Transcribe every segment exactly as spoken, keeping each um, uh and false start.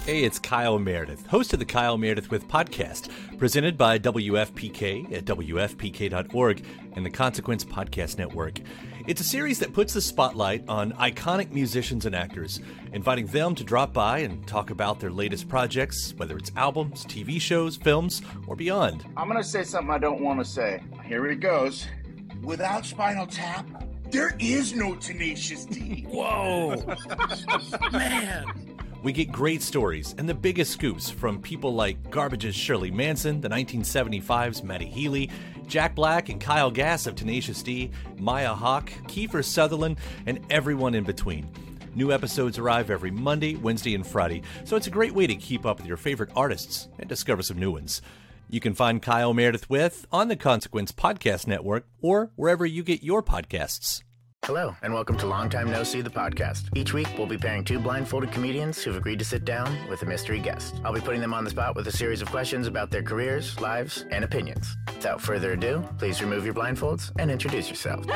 Hey, it's Kyle Meredith, host of the Kyle Meredith With podcast, presented by W F P K at W F P K dot org and the Consequence Podcast Network. It's a series that puts the spotlight on iconic musicians and actors, inviting them to drop by and talk about their latest projects, whether it's albums, T V shows, films, or beyond. I'm going to say something I don't want to say. Here it goes. Without Spinal Tap, there is no Tenacious D. Whoa! Man! We get great stories and the biggest scoops from people like Garbage's Shirley Manson, the nineteen seventy-five's Matty Healy, Jack Black and Kyle Gass of Tenacious D, Maya Hawke, Kiefer Sutherland, and everyone in between. New episodes arrive every Monday, Wednesday, and Friday, so it's a great way to keep up with your favorite artists and discover some new ones. You can find Kyle Meredith With on the Consequence Podcast Network or wherever you get your podcasts. Hello, and welcome to Long Time No See, the podcast. Each week, we'll be pairing two blindfolded comedians who've agreed to sit down with a mystery guest. I'll be putting them on the spot with a series of questions about their careers, lives, and opinions. Without further ado, please remove your blindfolds and introduce yourselves.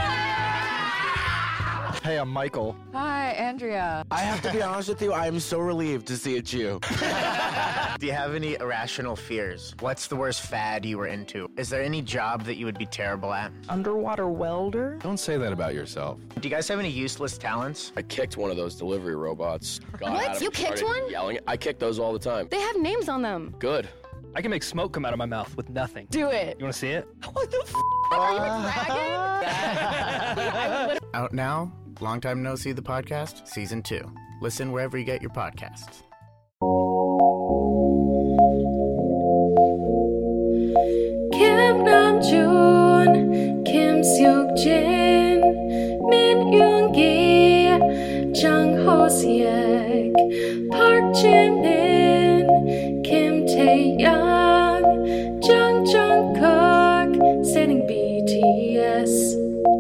Hey, I'm Michael. Hi, Andrea. I have to be honest with you, I am so relieved to see it's you. Do you have any irrational fears? What's the worst fad you were into? Is there any job that you would be terrible at? Underwater welder? Don't say that about yourself. Do you guys have any useless talents? I kicked one of those delivery robots. Got What? at him, You kicked started one? Yelling. I kick those all the time. They have names on them. Good. I can make smoke come out of my mouth with nothing. Do it. You want to see it? What the f***? Are you a dragon? Out now, Long Time No See, the podcast, Season two. Listen wherever you get your podcasts. Kim Namjoon, Kim Seok Jin, Min Yoon Gi, Jung Ho Seok, Park Jin Min, Kim Tae Young, Jung Jungkook, standing B T S.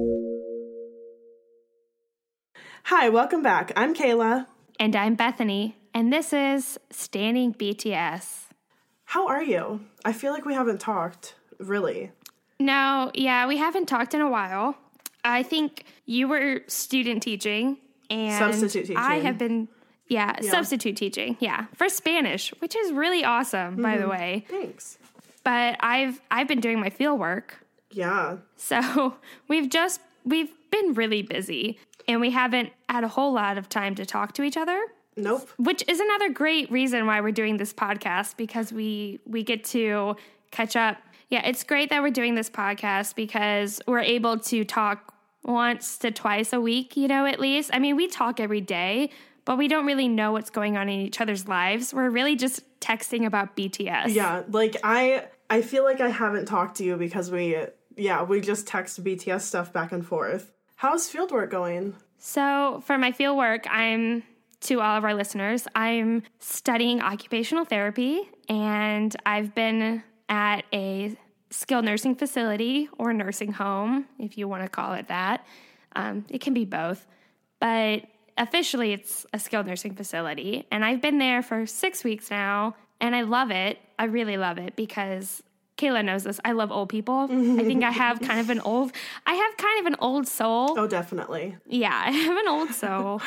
Hi, welcome back. I'm Kayla. And I'm Bethany, and this is Standing B T S. How are you? I feel like we haven't talked, really. No, yeah, we haven't talked in a while. I think you were student teaching, and Substitute teaching. I have been, yeah, Yeah. substitute teaching, yeah, for Spanish, which is really awesome, by the way. Thanks. But I've I've been doing my field work, Yeah. so we've just we've been really busy, and we haven't had a whole lot of time to talk to each other. Nope. Which is another great reason why we're doing this podcast, because we we get to catch up. Yeah, it's great that we're doing this podcast because we're able to talk once to twice a week, you know, at least. I mean, we talk every day, but we don't really know what's going on in each other's lives. We're really just texting about B T S. Yeah, like I I feel like I haven't talked to you because we, yeah, we just text B T S stuff back and forth. How's fieldwork going? So for my field work, I'm, to all of our listeners, I'm studying occupational therapy, and I've been at a skilled nursing facility or nursing home, if you want to call it that. Um, it can be both, but officially it's a skilled nursing facility, and I've been there for six weeks now, and I love it. I really love it because Kayla knows this. I love old people. I think I have kind of an old, I have kind of an old soul. Oh, definitely. Yeah, I have an old soul.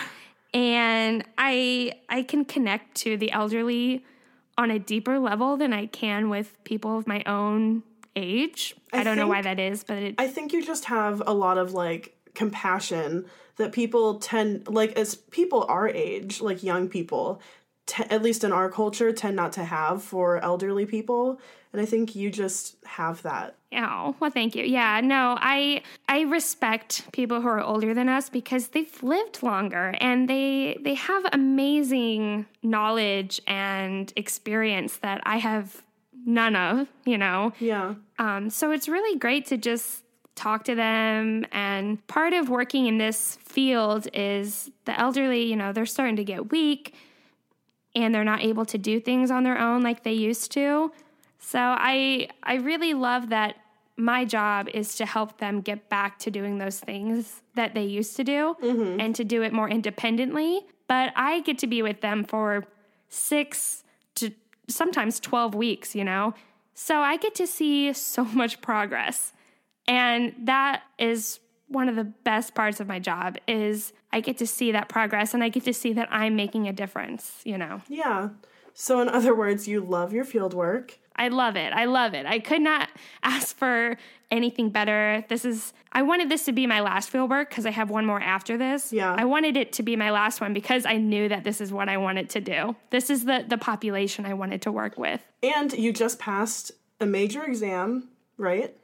And I I can connect to the elderly on a deeper level than I can with people of my own age. I, I don't think, know why that is, but it, I think you just have a lot of like compassion that people tend, like as people our age, like young people, t- at least in our culture, tend not to have for elderly people. And I think you just have that. Oh, well, thank you. Yeah, no, I I respect people who are older than us because they've lived longer and they they have amazing knowledge and experience that I have none of, you know? Yeah. Um, so it's really great to just talk to them. And part of working in this field is the elderly, you know, they're starting to get weak and they're not able to do things on their own like they used to. So I I really love that my job is to help them get back to doing those things that they used to do mm-hmm. and to do it more independently. But I get to be with them for six to sometimes twelve weeks, you know? So I get to see so much progress. And that is one of the best parts of my job is I get to see that progress and I get to see that I'm making a difference, you know? Yeah. So in other words, you love your field work. I love it. I love it. I could not ask for anything better. This is, I wanted this to be my last field work because I have one more after this. Yeah. I wanted it to be my last one because I knew that this is what I wanted to do. This is the, the population I wanted to work with. And you just passed a major exam, right?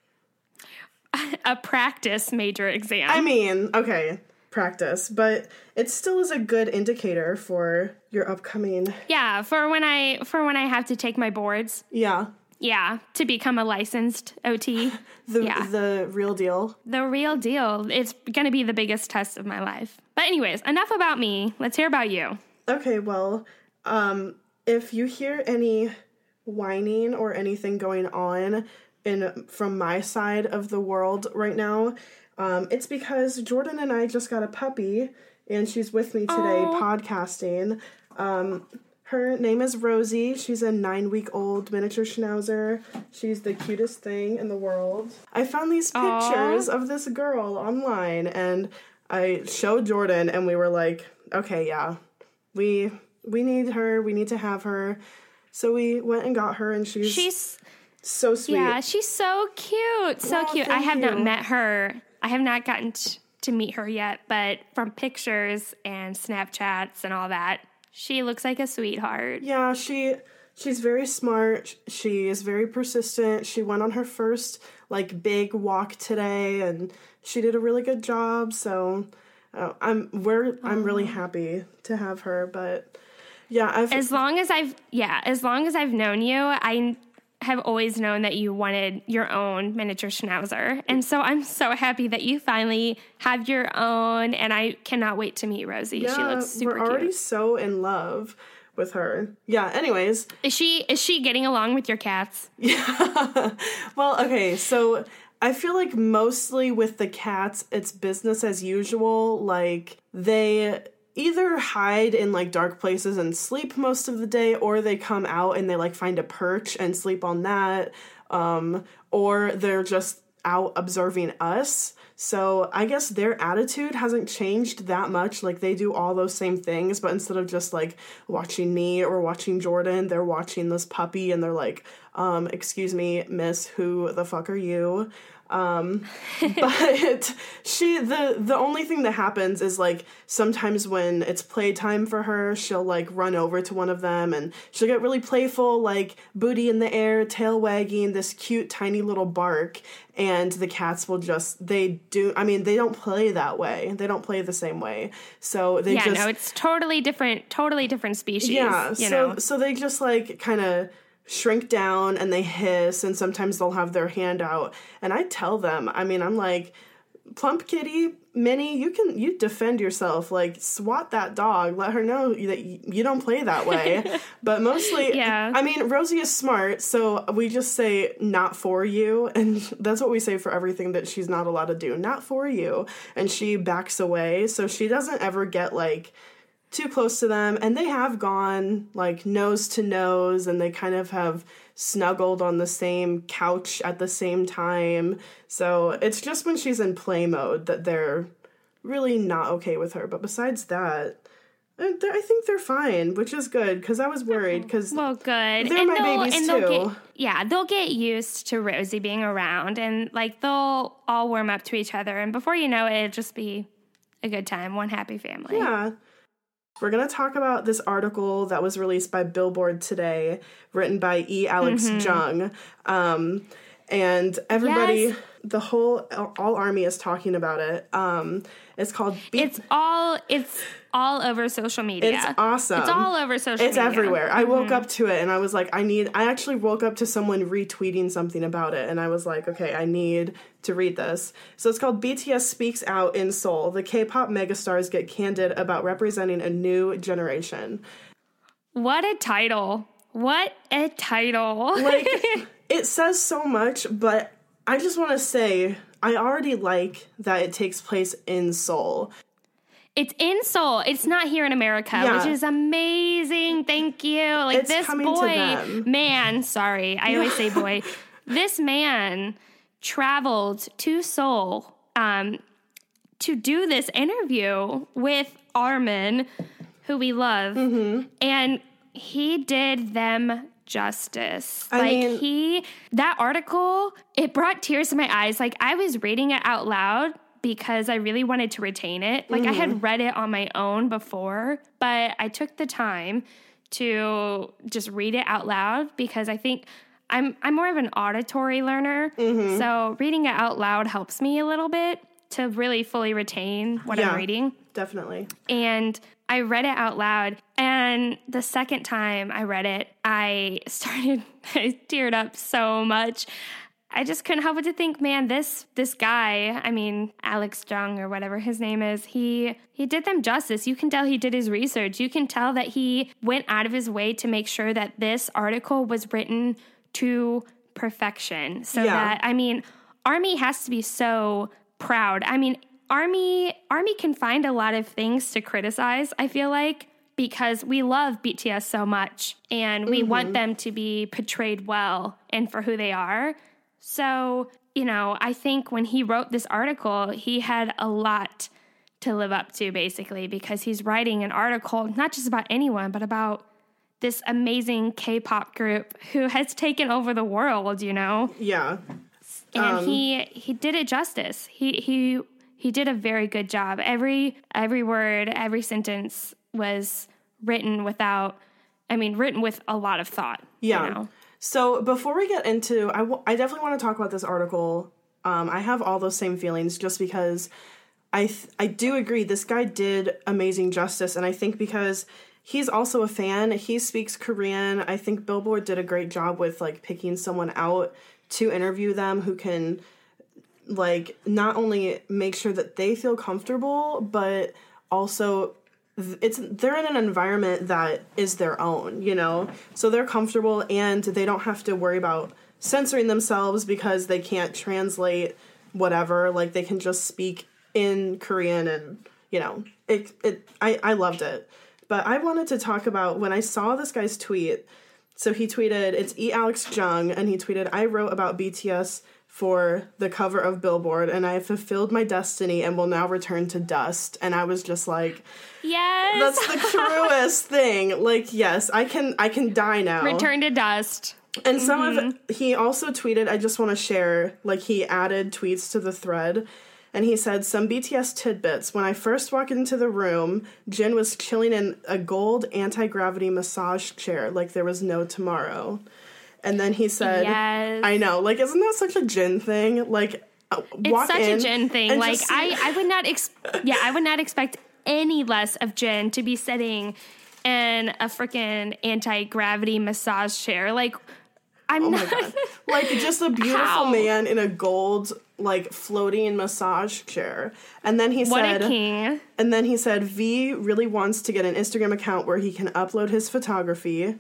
A practice major exam. I mean, okay, practice, but it still is a good indicator for your upcoming. Yeah, for when I for when I have to take my boards. Yeah. Yeah, to become a licensed O T. The yeah. the real deal. The real deal. It's going to be the biggest test of my life. But anyways, enough about me. Let's hear about you. Okay, well, um, if you hear any whining or anything going on in from my side of the world right now, um, it's because Jordan and I just got a puppy, and she's with me today Aww. podcasting. Um, her name is Rosie. She's a nine-week-old miniature schnauzer. She's the cutest thing in the world. I found these pictures Aww. of this girl online, and I showed Jordan, and we were like, okay, yeah, we we need her. We need to have her. So we went and got her, and she's... She's... so sweet. Yeah, she's so cute. So Well, cute. I thank have you. not met her. I have not gotten t- to meet her yet, but from pictures and Snapchats and all that, she looks like a sweetheart. Yeah, she she's very smart. She is very persistent. She went on her first like big walk today, and she did a really good job. So uh, I'm we're I'm really happy to have her. But yeah, I've As long as I've yeah, as long as I've known you, I have always known that you wanted your own miniature schnauzer. And so I'm so happy that you finally have your own, and I cannot wait to meet Rosie. yeah, She looks super we're already cute. so in love with her. Yeah, anyways. Is she is she getting along with your cats? Yeah. Well, okay, so I feel like mostly with the cats, it's business as usual. Like, they either hide in like dark places and sleep most of the day, or they come out and they like find a perch and sleep on that, um, or they're just out observing us. So I guess their attitude hasn't changed that much. Like, they do all those same things, but instead of just like watching me or watching Jordan, they're watching this puppy and they're like, um, excuse me, miss, who the fuck are you? Um, but she, the, the only thing that happens is like sometimes when it's playtime for her, she'll like run over to one of them and she'll get really playful, like booty in the air, tail wagging, this cute tiny little bark. And the cats will just, they do, I mean, they don't play that way. They don't play the same way. So they yeah, just. no, it's totally different, totally different species. Yeah, you so, know? so they just like kind of shrink down and they hiss, and sometimes they'll have their hand out. And I tell them, I mean, I'm like, Plump Kitty, Minnie, you can, you defend yourself. Like, swat that dog. Let her know that you don't play that way. But mostly, yeah. I mean, Rosie is smart, so we just say, not for you. And that's what we say for everything that she's not allowed to do. Not for you. And she backs away, so she doesn't ever get, like, too close to them, and they have gone like nose to nose, and they kind of have snuggled on the same couch at the same time. So it's just when she's in play mode that they're really not okay with her. But besides that, I think they're fine, which is good, because I was worried, because well, good. They're and my babies and too. They'll get, yeah, they'll get used to Rosie being around, and like they'll all warm up to each other, and before you know it, it'll just be a good time, one happy family. Yeah. We're going to talk about this article that was released by Billboard today, written by E. Alex Mm-hmm. Jung. Um, and everybody, Yes. the whole, all army is talking about it. Um, it's called... Be- It's all, it's all over social media. It's awesome. It's all over social It's media. everywhere. I woke up to it and I was like, I need, I actually woke up to someone retweeting something about it. And I was like, okay, I need to read this. So it's called B T S Speaks Out in Seoul. The K-pop megastars get candid about representing a new generation. What a title. What a title. Like, it says so much, but I just want to say, I already like that it takes place in Seoul. It's in Seoul. It's not here in America, Yeah. which is amazing. Thank you. Like It's this coming to boy, them. man, sorry. I always say boy. This man traveled to Seoul um, to do this interview with Armin, who we love. Mm-hmm. And he did them justice. I like mean, he, that article, it brought tears to my eyes. Like I was reading it out loud because I really wanted to retain it. Like mm-hmm. I had read it on my own before, but I took the time to just read it out loud because I think I'm I'm more of an auditory learner. Mm-hmm. So reading it out loud helps me a little bit to really fully retain what yeah, I'm reading. Definitely. And I read it out loud. And the second time I read it, I started, I teared up so much. I just couldn't help but to think, man, this this guy, I mean, Alex Jung or whatever his name is, he he did them justice. You can tell he did his research. You can tell that he went out of his way to make sure that this article was written to perfection. So yeah. that, I mean, Army has to be so proud. I mean, Army Army can find a lot of things to criticize, I feel like, because we love B T S so much and we mm-hmm. want them to be portrayed well and for who they are. So, you know, I think when he wrote this article, he had a lot to live up to, basically, because he's writing an article not just about anyone, but about this amazing K-pop group who has taken over the world, you know? Yeah. And um, he he did it justice. He he he did a very good job. Every every word, every sentence was written without, I mean, written with a lot of thought. Yeah. You know? So before we get into, I, w- I definitely want to talk about this article. Um, I have all those same feelings just because I th- I do agree this guy did amazing justice, and I think because he's also a fan, he speaks Korean. I think Billboard did a great job with like picking someone out to interview them who can like not only make sure that they feel comfortable, but also it's they're in an environment that is their own, you know? So they're comfortable and they don't have to worry about censoring themselves because they can't translate whatever. Like they can just speak in Korean and, you know, it it I, I loved it. But I wanted to talk about when I saw this guy's tweet. So he tweeted, it's E. Alex Jung, and he tweeted, I wrote about B T S for the cover of Billboard, and I have fulfilled my destiny and will now return to dust. And I was just like, yes, that's the truest thing. Like, yes, I can I can die now. Return to dust. And some mm-hmm. of it, he also tweeted, I just want to share, like he added tweets to the thread. And he said, some B T S tidbits. When I first walked into the room, Jin was chilling in a gold anti-gravity massage chair like there was no tomorrow. And then he said, yes. I know, like, isn't that such a Jin thing? Like, uh, walk it's such in a Jin thing. Like, see- I, I would not, ex- yeah, I would not expect any less of Jin to be sitting in a freaking anti-gravity massage chair. Like, I'm oh not. My God. Like, just a beautiful How? man in a gold, like, floating massage chair. And then he what said, a king. And then he said, V really wants to get an Instagram account where he can upload his photography.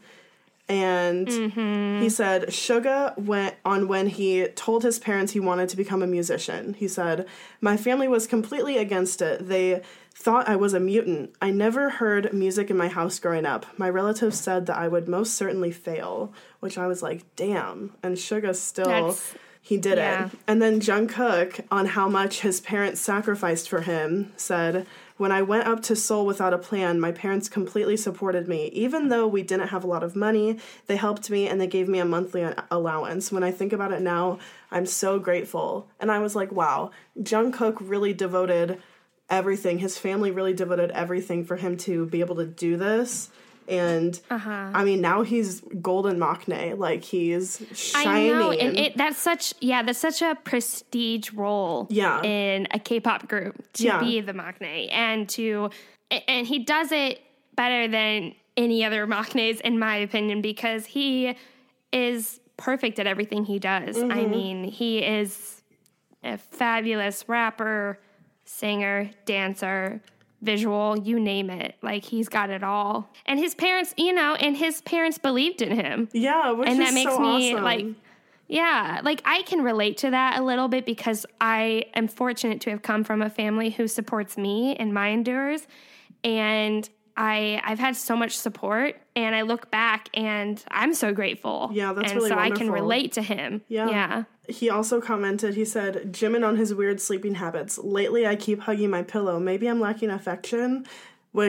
And mm-hmm. he said, Suga went on when he told his parents he wanted to become a musician. He said, my family was completely against it. They thought I was a mutant. I never heard music in my house growing up. My relatives said that I would most certainly fail, which I was like, damn. And Suga still, That's, he did yeah. it. And then Jungkook, on how much his parents sacrificed for him, said, when I went up to Seoul without a plan, my parents completely supported me. Even though we didn't have a lot of money, they helped me and they gave me a monthly allowance. When I think about it now, I'm so grateful. And I was like, wow, Jungkook really devoted everything. His family really devoted everything for him to be able to do this. And uh-huh. I mean, now he's golden maknae, like he's shining. I know, and it, that's such yeah, that's such a prestige role. Yeah. in a K-pop group to yeah. be the maknae, and to and he does it better than any other maknaes, in my opinion, because he is perfect at everything he does. Mm-hmm. I mean, he is a fabulous rapper, singer, dancer, visual, you name it. Like, he's got it all. And his parents, you know, and his parents believed in him. Yeah, which and is that makes so me awesome. like, yeah, like I can relate to that a little bit because I am fortunate to have come from a family who supports me and my endeavors. And I, I've had so much support, and I look back and I'm so grateful. Yeah, that's and really so wonderful. I can relate to him. Yeah. Yeah. He also commented, he said, Jimin on his weird sleeping habits. Lately, I keep hugging my pillow. Maybe I'm lacking affection, which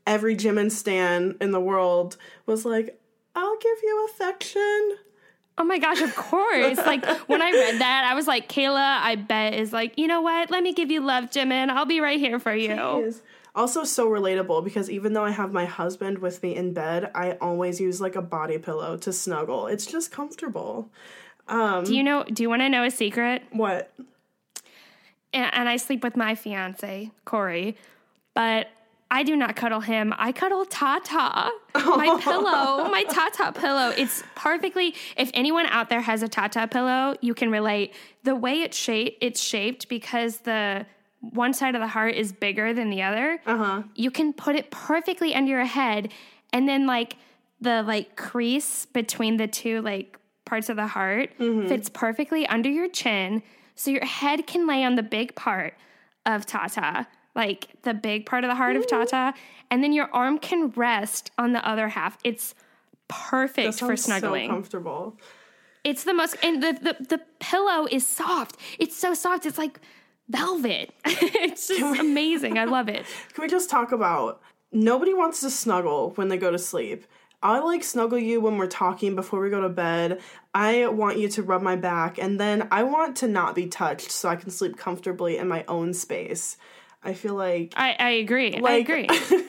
every Jimin stan in the world was like, I'll give you affection. Oh my gosh, of course. Like, when I read that, I was like, Kayla, I bet, is like, you know what? Let me give you love, Jimin. I'll be right here for you. Jeez. Also so relatable because even though I have my husband with me in bed, I always use like a body pillow to snuggle. It's just comfortable. Um, do you know, do you want to know a secret? What? And, and I sleep with my fiance, Corey, but I do not cuddle him. I cuddle Tata, my pillow, my Tata pillow. It's perfectly, if anyone out there has a Tata pillow, you can relate. The way it's shaped, it's shaped because the one side of the heart is bigger than the other. Uh-huh. You can put it perfectly under your head, and then like the like crease between the two like parts of the heart mm-hmm. fits perfectly under your chin, so your head can lay on the big part of Tata. Like the big part of the heart Ooh. Of Tata, and then your arm can rest on the other half. It's perfect for snuggling. So comfortable. It's the most, and the, the, the pillow is soft. It's so soft. It's like velvet. It's just we, amazing. I love it. Can we just talk about, nobody wants to snuggle when they go to sleep. I like snuggle you when we're talking before we go to bed. I want you to rub my back, and then I want to not be touched so I can sleep comfortably in my own space. I feel like... I, I agree. Like, I agree.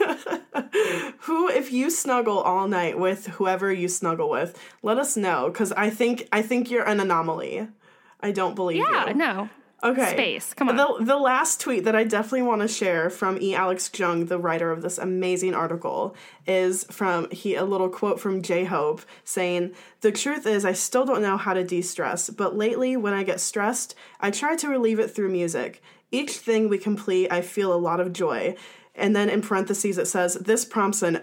Who, if you snuggle all night with whoever you snuggle with, let us know, because I think I think you're an anomaly. I don't believe yeah, you. Yeah, no. Okay. Space, come on. The, the last tweet that I definitely want to share from E. Alex Jung, the writer of this amazing article, is from he a little quote from J-Hope saying, "The truth is I still don't know how to de-stress, but lately when I get stressed, I try to relieve it through music. Each thing we complete, I feel a lot of joy." And then in parentheses it says, "This prompts an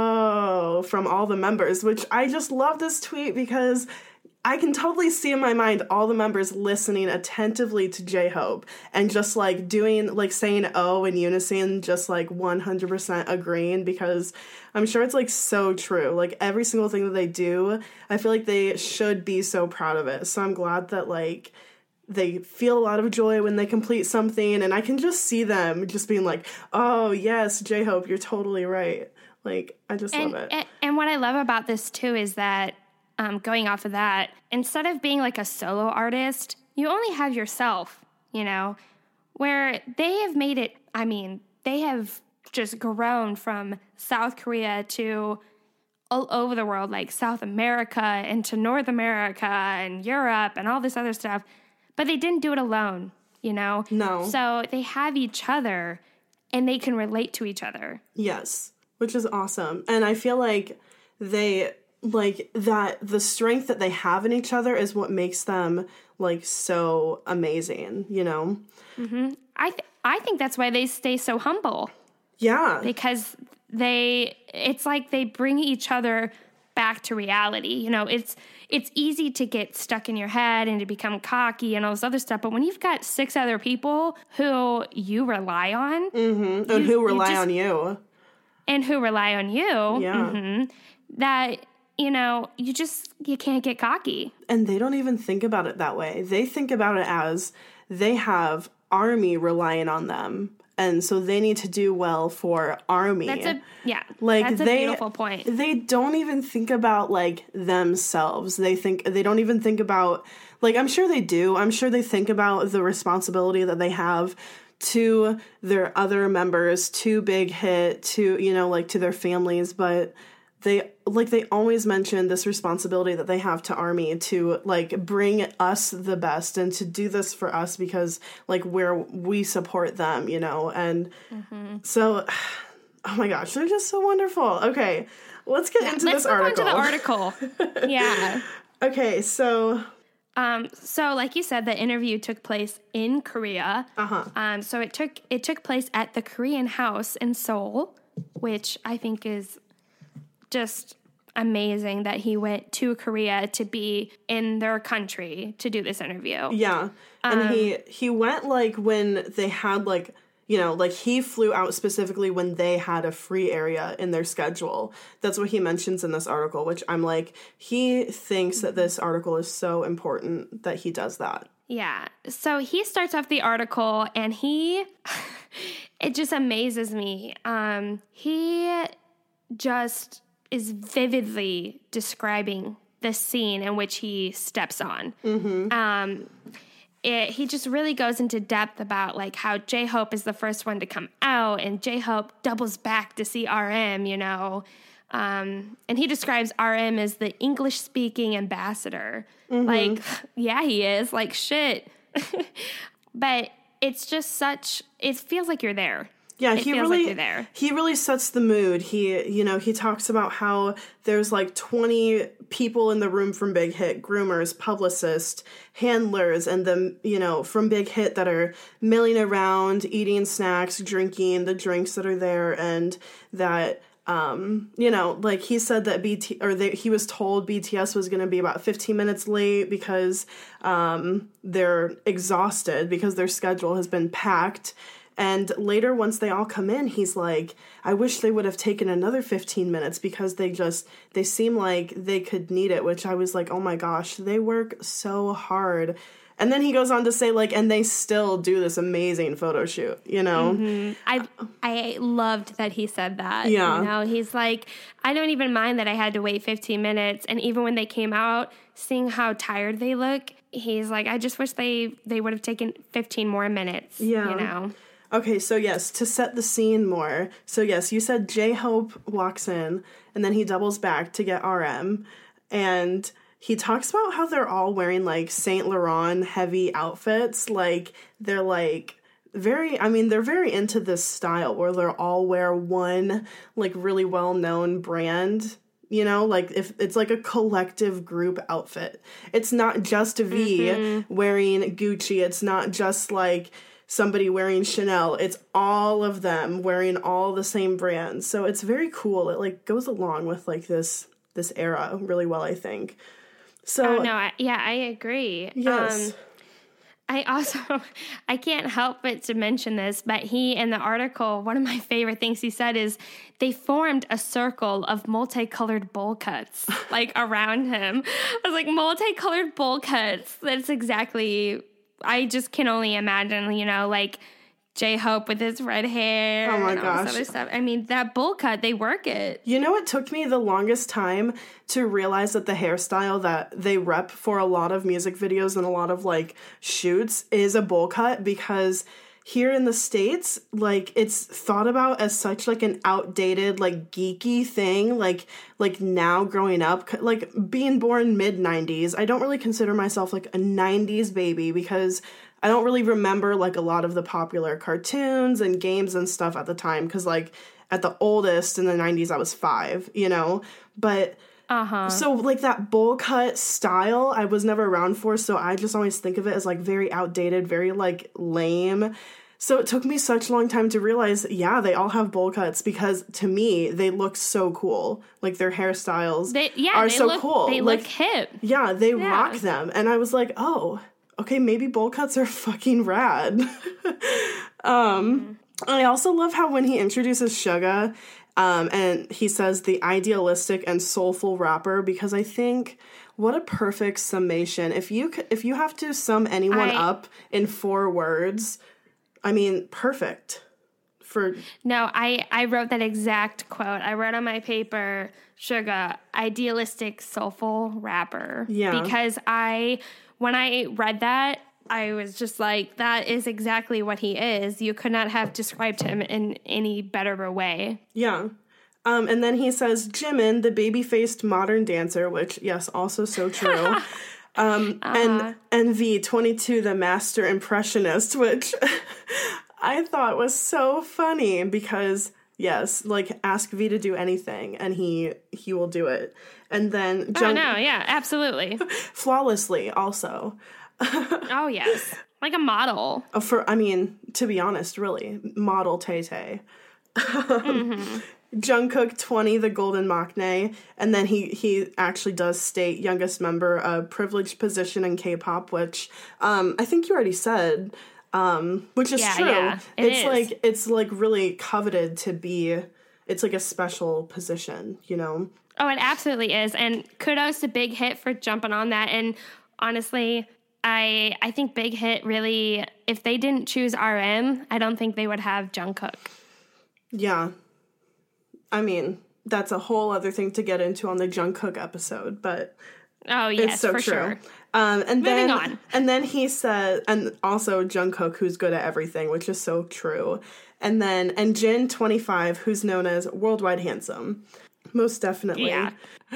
oh from all the members," which I just love this tweet because I can totally see in my mind all the members listening attentively to J-Hope and just like doing, like saying oh in unison, just like one hundred percent agreeing, because I'm sure it's like so true. Like every single thing that they do, I feel like they should be so proud of it. So I'm glad that like they feel a lot of joy when they complete something, and I can just see them just being like, oh yes, J-Hope, you're totally right. Like, I just and, love it. And, and what I love about this too is that Um, going off of that, instead of being like a solo artist, you only have yourself, you know, where they have made it, I mean, they have just grown from South Korea to all over the world, like South America and to North America and Europe and all this other stuff, but they didn't do it alone, you know? No. So they have each other and they can relate to each other. Yes, which is awesome. And I feel like they... like that the strength that they have in each other is what makes them like so amazing, you know? Mm-hmm. I th- I think that's why they stay so humble. Yeah. Because they, it's like they bring each other back to reality. You know, it's, it's easy to get stuck in your head and to become cocky and all this other stuff. But when you've got six other people who you rely on. Mm-hmm. And you, who rely just, on you. And who rely on you. Yeah. Mm-hmm, that... you know, you just, you can't get cocky. And they don't even think about it that way. They think about it as they have Army relying on them. And so they need to do well for Army. That's a, yeah, like that's a they, beautiful point. They don't even think about, like, themselves. They think, they don't even think about, like, I'm sure they do. I'm sure they think about the responsibility that they have to their other members, to Big Hit, to, you know, like, to their families, but... They, like, they always mention this responsibility that they have to Army to, like, bring us the best and to do this for us because, like, where we support them, you know? And mm-hmm. so, oh my gosh, they're just so wonderful. Okay, let's get yeah, into let's this article. Let's move on to the article. Yeah. Okay, so... Um, so, like you said, the interview took place in Korea. Uh-huh. Um, so it took it took place at the Korean House in Seoul, which I think is... just amazing that he went to Korea to be in their country to do this interview. Yeah. And um, he he went like when they had like, you know, like he flew out specifically when they had a free area in their schedule. That's what he mentions in this article, which I'm like, he thinks that this article is so important that he does that. Yeah. So he starts off the article and he, it just amazes me. Um, he just is vividly describing the scene in which he steps on. Mm-hmm. Um, it, he just really goes into depth about like how J-Hope is the first one to come out and J-Hope doubles back to see R M, you know. Um, and he describes R M as the English-speaking ambassador. Mm-hmm. Like, yeah, he is. Like, shit. But it's just such, it feels like you're there. Yeah, it he feels really like you're there. he really sets the mood. He, you know, he talks about how there's like twenty people in the room from Big Hit, groomers, publicists, handlers, and the, you know, from Big Hit that are milling around, eating snacks, drinking the drinks that are there, and that Um, you know, like he said that B T or they, he was told B T S was going to be about fifteen minutes late because um, they're exhausted because their schedule has been packed. And later, once they all come in, he's like, I wish they would have taken another fifteen minutes because they just, they seem like they could need it, which I was like, oh my gosh, they work so hard. And then he goes on to say, like, and they still do this amazing photo shoot, you know? Mm-hmm. I I loved that he said that. Yeah. You know, he's like, I don't even mind that I had to wait fifteen minutes. And even when they came out, seeing how tired they look, he's like, I just wish they, they would have taken fifteen more minutes, Yeah. you know? Okay, so yes, to set the scene more. So yes, you said J-Hope walks in, and then he doubles back to get R M, and he talks about how they're all wearing, like, Saint Laurent heavy outfits. Like, they're, like, very, I mean, they're very into this style where they'll all wear one, like, really well-known brand, you know? Like, if it's, like, a collective group outfit. It's not just V Mm-hmm. wearing Gucci. It's not just, like, somebody wearing Chanel. It's all of them wearing all the same brands. So it's very cool. It, like, goes along with, like, this this era really well, I think. So oh, no, I, yeah, I agree. Yes. Um, I also, I can't help but to mention this, but he, in the article, one of my favorite things he said is they formed a circle of multicolored bowl cuts, like, around him. I was like, multicolored bowl cuts. That's exactly, I just can only imagine, you know, like, J-Hope with his red hair Oh my and all this gosh. other stuff. I mean, that bowl cut, they work it. You know, it took me the longest time to realize that the hairstyle that they rep for a lot of music videos and a lot of, like, shoots is a bowl cut, because here in the States, like, it's thought about as such, like, an outdated, like, geeky thing, like, like now growing up, like, being born mid nineties, I don't really consider myself, like, a nineties baby, because I don't really remember, like, a lot of the popular cartoons and games and stuff at the time, because, like, at the oldest in the nineties, I was five, you know? But, uh-huh. So, like, that bowl cut style, I was never around for, so I just always think of it as, like, very outdated, very, like, lame. So it took me such a long time to realize, yeah, they all have bowl cuts, because to me, they look so cool. Like, their hairstyles They, yeah, are they so look, cool. They like, look hip. Yeah, they Yeah. rock them. And I was like, oh, okay, maybe bowl cuts are fucking rad. um, Mm-hmm. I also love how when he introduces Suga, um, and he says the idealistic and soulful rapper, because I think what a perfect summation. If you c- if you have to sum anyone I- up in four words, I mean, perfect. For No, I, I wrote that exact quote. I wrote on my paper, Suga, idealistic, soulful rapper. Yeah. Because I, when I read that, I was just like, that is exactly what he is. You could not have described him in any better of a way. Yeah. Um, and then he says, Jimin, the baby-faced modern dancer, which, yes, also so true. um, Uh-huh. and and V, twenty-two, the master impressionist, which I thought was so funny because, yes, like, ask V to do anything, and he he will do it. And then Oh, Jung- no, yeah, absolutely. flawlessly, also. Oh, yes. Like a model. Uh, For, I mean, to be honest, really, model Tay-Tay. Mm-hmm. Jungkook, twenty, the golden maknae, and then he he actually does state youngest member, a privileged position in K-pop, which um, I think you already said, um, which is Yeah, true. yeah, it it's is. like it's like really coveted to be. It's like a special position, you know. Oh, it absolutely is. And kudos to Big Hit for jumping on that. And honestly, I I think Big Hit really, if they didn't choose R M, I don't think they would have Jungkook. Yeah. I mean, that's a whole other thing to get into on the Jungkook episode, but oh yes, it's so for true. Sure. Um, and Moving then, on. And then he said, and also Jungkook, who's good at everything, which is so true. And then, and Jin, twenty-five, who's known as Worldwide Handsome. Most definitely. Yeah.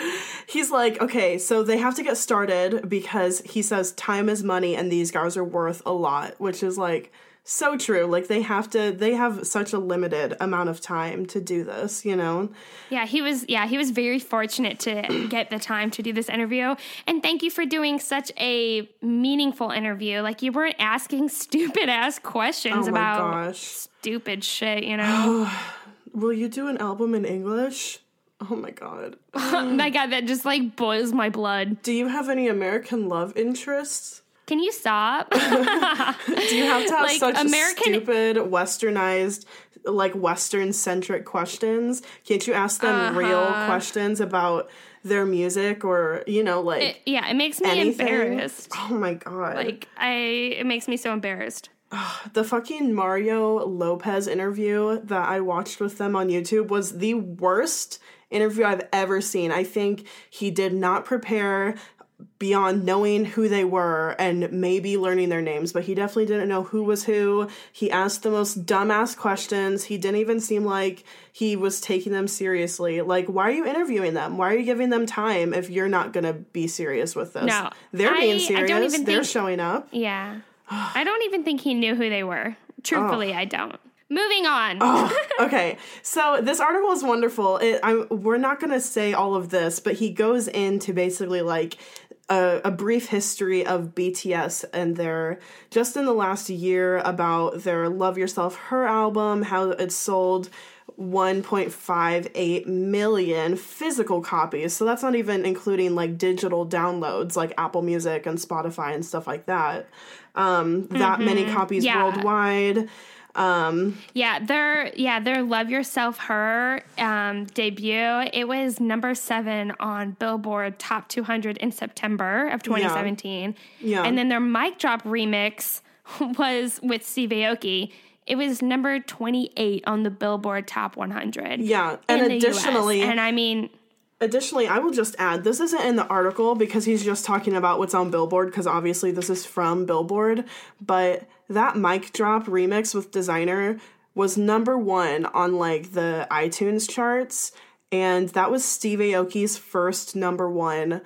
He's like, okay, so they have to get started because he says time is money and these guys are worth a lot, which is like so true. Like they have to, they have such a limited amount of time to do this, you know? Yeah, he was, yeah, he was very fortunate to get the time to do this interview. And thank you for doing such a meaningful interview. Like you weren't asking stupid ass questions Oh my about gosh. stupid shit, you know? Will you do an album in English? Oh my god. Oh my god, that just like boils my blood. Do you have any American love interests? Can you stop? Do you have to have Like, such American- stupid, westernized, like Western-centric questions? Can't you ask them Uh-huh. real questions about their music or, you know, like It, yeah, it makes me anything? embarrassed. Oh my god. Like I, it makes me so embarrassed. The fucking Mario Lopez interview that I watched with them on YouTube was the worst interview I've ever seen. I think he did not prepare beyond knowing who they were and maybe learning their names, but he definitely didn't know who was who. He asked the most dumbass questions. He didn't even seem like he was taking them seriously. Like, why are you interviewing them? Why are you giving them time if you're not going to be serious with this? No, They're I- being I serious. don't even They're think- showing up. Yeah. I don't even think he knew who they were. Truthfully, I don't. Moving on. Oh, okay. So this article is wonderful. It, I, we're not going to say all of this, but he goes into basically like a, a brief history of B T S and their, just in the last year, about their Love Yourself, Her album, how it sold one point five eight million physical copies. So that's not even including like digital downloads like Apple Music and Spotify and stuff like that. Um, that Mm-hmm. many copies Yeah. worldwide. Um, Yeah, their yeah, their Love Yourself Her um, debut, it was number seven on Billboard Top two hundred in September of twenty seventeen. Yeah. And then their Mic Drop remix was with Steve Aoki. It was number twenty-eight on the Billboard Top one hundred. Yeah, and in the U S. additionally- and I mean, Additionally, I will just add, this isn't in the article because he's just talking about what's on Billboard, because obviously this is from Billboard, but that Mic Drop remix with Designer was number one on, like, the iTunes charts, and that was Steve Aoki's first number one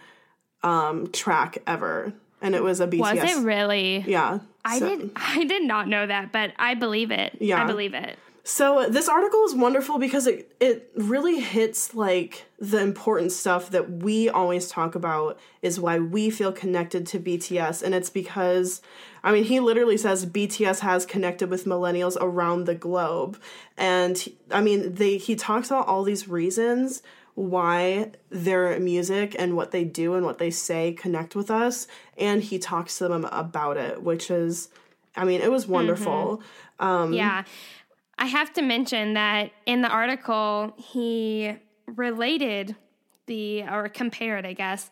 um, track ever, and it was a B T S. was it really? Yeah. I so- did I did not know that, but I believe it. Yeah. I believe it. So this article is wonderful because it, it really hits like the important stuff that we always talk about is why we feel connected to B T S. And it's because, I mean, he literally says B T S has connected with millennials around the globe. And he- I mean, they he talks about all these reasons why their music and what they do and what they say connect with us. And he talks to them about it, which is, I mean, it was wonderful. Mm-hmm. Um, Yeah. I have to mention that in the article, he related the, or compared, I guess,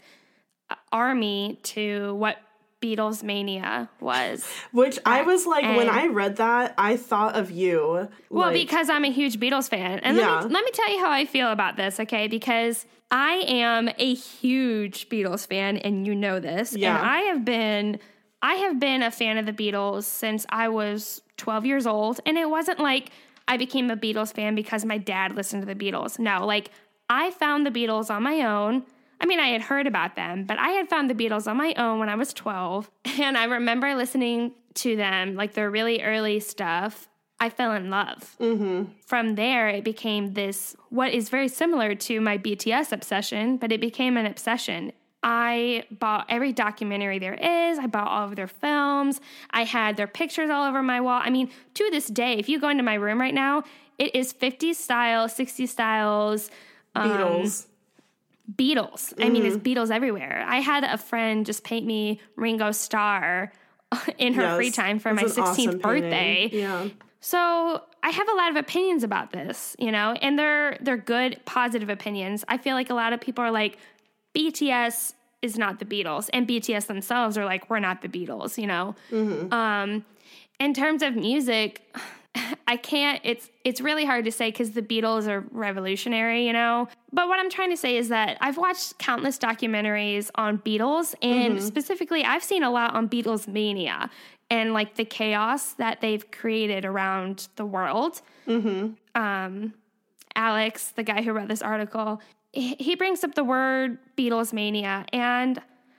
Army to what Beatles Mania was. Which I was like, when And- I read that, I thought of you. Well, like, because I'm a huge Beatles fan. And Yeah. let, me, let me tell you how I feel about this, okay? Because I am a huge Beatles fan, and you know this. Yeah. And I have been... I have been a fan of the Beatles since I was twelve years old, and it wasn't like I became a Beatles fan because my dad listened to the Beatles. No, like I found the Beatles on my own. I mean, I had heard about them, but I had found the Beatles on my own when I was twelve, and I remember listening to them, like their really early stuff. I fell in love. Mm-hmm. From there, it became this, what is very similar to my B T S obsession, but it became an obsession. I bought every documentary there is. I bought all of their films. I had their pictures all over my wall. I mean, to this day, if you go into my room right now, it is fifties style, sixties styles. Um, Beatles. Beatles. I mean, it's Beatles everywhere. I had a friend just paint me Ringo Starr in her Yes, free time for my it's an sixteenth awesome painting. birthday. Yeah. So I have a lot of opinions about this, you know, and they're they're good, positive opinions. I feel like a lot of people are like, B T S is not the Beatles, and B T S themselves are like, we're not the Beatles, you know? Mm-hmm. Um, in terms of music, I can't, it's it's really hard to say because the Beatles are revolutionary, you know? But what I'm trying to say is that I've watched countless documentaries on Beatles, and mm-hmm. specifically I've seen a lot on Beatles mania and like the chaos that they've created around the world. Mm-hmm. Um, Alex, the guy who wrote this article, he brings up the word Beatles mania, and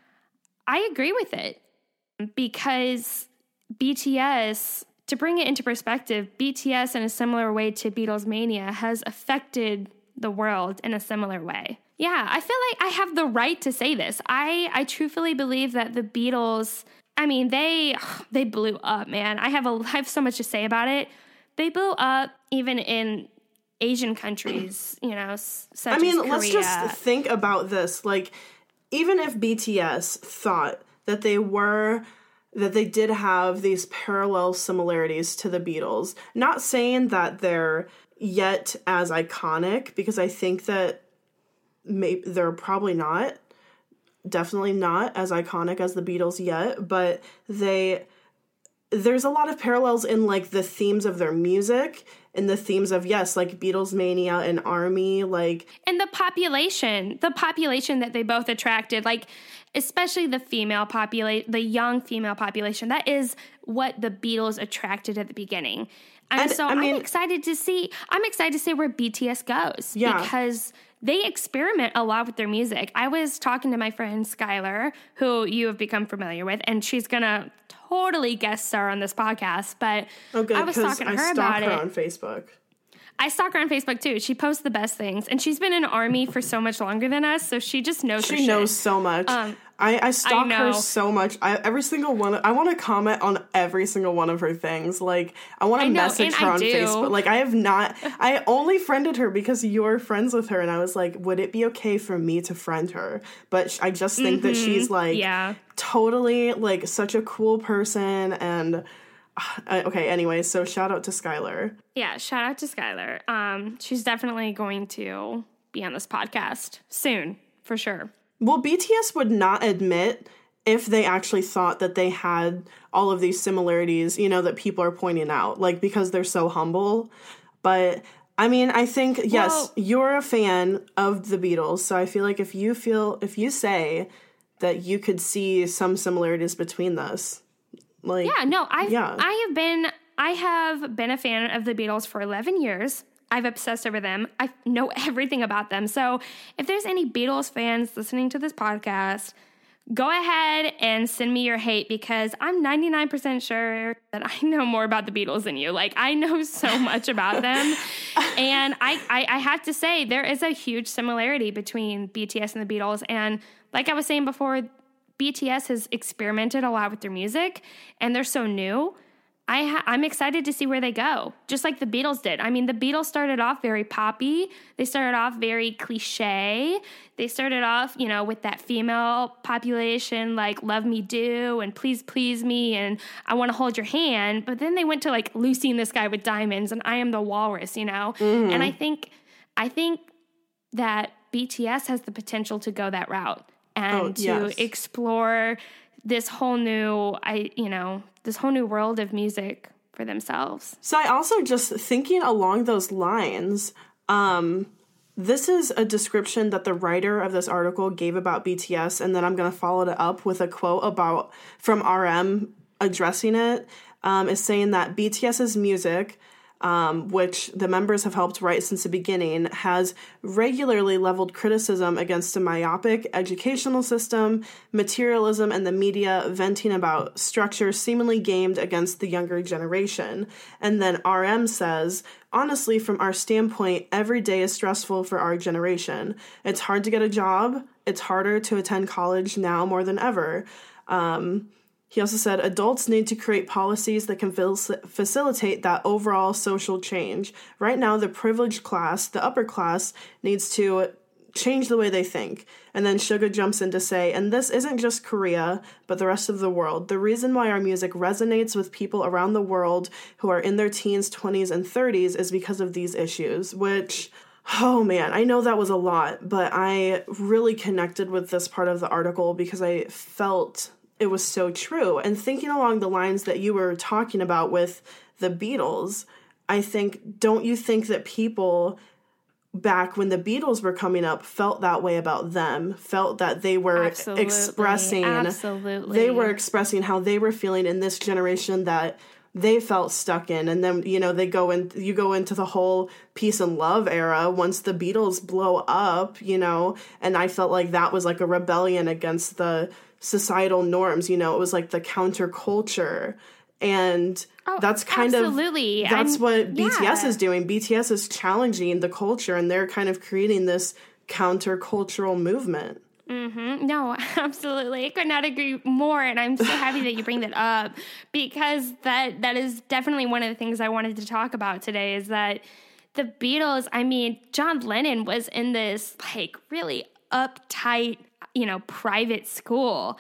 I agree with it because B T S, to bring it into perspective, B T S in a similar way to Beatles mania has affected the world in a similar way. Yeah, I feel like I have the right to say this. I, I truthfully believe that the Beatles, I mean, they they blew up, man. I have a I have so much to say about it. They blew up even in Asian countries, you know, such I mean, as Korea. Let's just think about this. Like, even if B T S thought that they were, that they did have these parallel similarities to the Beatles, not saying that they're yet as iconic, because I think that maybe they're probably not, definitely not as iconic as the Beatles yet, but they, there's a lot of parallels in, like, the themes of their music and the themes of, yes, like Beatles mania and ARMY, like... And the population, the population that they both attracted, like, especially the female population, the young female population, that is what the Beatles attracted at the beginning. And, and so I mean, I'm excited to see, I'm excited to see where B T S goes. Yeah. Because they experiment a lot with their music. I was talking to my friend Skylar, who you have become familiar with, and she's going to totally guest star on this podcast, but oh, good, I was talking to her I about her it. on Facebook. I stalk her on Facebook too. She posts the best things, and she's been in ARMY for so much longer than us, so she just knows. She her knows shit. so much. Um, I, I stalk I her so much. I, every single one. I want to comment on every single one of her things. Like, I want to message her I on do. Facebook. Like, I have not. I only friended her because you're friends with her, and I was like, would it be okay for me to friend her? But I just think mm-hmm. that she's like, yeah. totally like such a cool person and. Uh, okay, anyway, so shout out to Skylar. Yeah, shout out to Skylar. Um, she's definitely going to be on this podcast soon, for sure. Well, B T S would not admit if they actually thought that they had all of these similarities, you know, that people are pointing out, like, because they're so humble. But, I mean, I think, yes, well, you're a fan of the Beatles, so I feel like if you feel, if you say that you could see some similarities between us, like, yeah, no, I've, yeah. I have been, I have been a fan of the Beatles for eleven years. I've obsessed over them. I know everything about them. So if there's any Beatles fans listening to this podcast, go ahead and send me your hate, because I'm ninety-nine percent sure that I know more about the Beatles than you. Like, I know so much about them. And I, I, I have to say, there is a huge similarity between B T S and the Beatles. And like I was saying before, B T S has experimented a lot with their music, and they're so new. I ha- I'm excited to see where they go, just like the Beatles did. I mean, the Beatles started off very poppy. They started off very cliche. They started off, you know, with that female population, like Love Me Do and Please Please Me and I Want to Hold Your Hand. But then they went to like Lucy in the Sky with Diamonds and I Am the Walrus, you know? Mm-hmm. And I think, I think that B T S has the potential to go that route. And oh, to yes. explore this whole new, I you know, this whole new world of music for themselves. So I also just thinking along those lines, um, this is a description that the writer of this article gave about B T S, and then I'm going to follow it up with a quote about from R M addressing it. Um, is saying that BTS's music, Um, which the members have helped write since the beginning, has regularly leveled criticism against a myopic educational system, materialism, and the media, venting about structures seemingly gamed against the younger generation. And then R M says, honestly, from our standpoint, every day is stressful for our generation. It's hard to get a job. It's harder to attend college now more than ever. Um... He also said, adults need to create policies that can fil- facilitate that overall social change. Right now, the privileged class, the upper class, needs to change the way they think. And then Suga jumps in to say, and this isn't just Korea, but the rest of the world. The reason why our music resonates with people around the world who are in their teens, twenties, and thirties is because of these issues, which Oh man, I know that was a lot, but I really connected with this part of the article because I felt it was so true. And thinking along the lines that you were talking about with the Beatles, I think, don't you think that people back when the Beatles were coming up felt that way about them, felt that they were Absolutely. expressing, Absolutely. they were expressing how they were feeling in this generation that they felt stuck in. And then, you know, they go in, you go into the whole peace and love era once the Beatles blow up, you know, and I felt like that was like a rebellion against the societal norms, you know, it was like the counterculture. And oh, that's kind absolutely. of, that's I'm, what B T S yeah. is doing. B T S is challenging the culture and they're kind of creating this countercultural movement. Mm-hmm. No, absolutely. I could not agree more. And I'm so happy that you bring that up because that that is definitely one of the things I wanted to talk about today is that the Beatles, I mean, John Lennon was in this like really uptight, you know, private school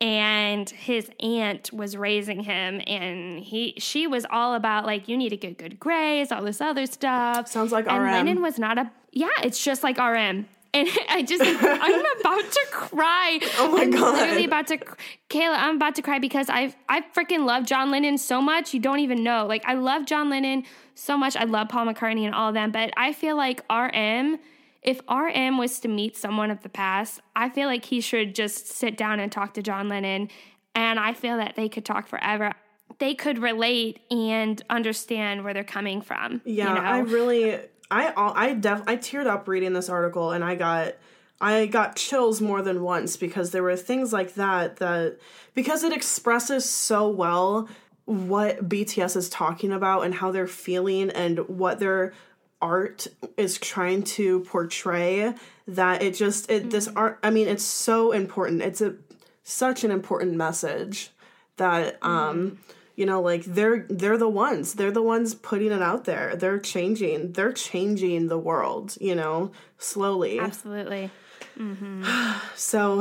and his aunt was raising him and he she was all about like, you need to get good grades, all this other stuff. Sounds like and R M. Lennon was not a, yeah, it's just like R M. And I just, I'm about to cry. Oh my I'm God. I'm literally about to, Kayla, I'm about to cry because I I freaking love John Lennon so much. You don't even know. Like, I love John Lennon so much. I love Paul McCartney and all of them. But I feel like R M, if R M was to meet someone of the past, I feel like he should just sit down and talk to John Lennon. And I feel that they could talk forever. They could relate and understand where they're coming from. Yeah, you know? I really... I I def I teared up reading this article and I got I got chills more than once because there were things like that that because it expresses so well what B T S is talking about and how they're feeling and what their art is trying to portray that it just it mm-hmm. this art I mean it's so important. It's a such an important message that um mm-hmm. You know, like, they're they're the ones. They're the ones putting it out there. They're changing. They're changing the world, you know, slowly. Absolutely. Mm-hmm. So,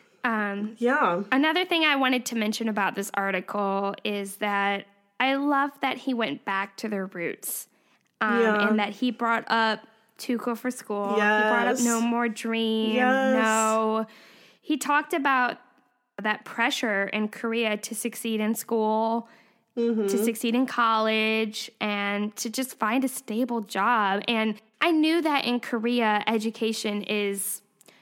um, yeah. Another thing I wanted to mention about this article is that I love that he went back to their roots. Um, yeah. And that he brought up Too Cool for School. Yes. He brought up No More Dream. Yes. No. He talked about that pressure in Korea to succeed in school, mm-hmm. to succeed in college, and to just find a stable job. And I knew that in Korea, education is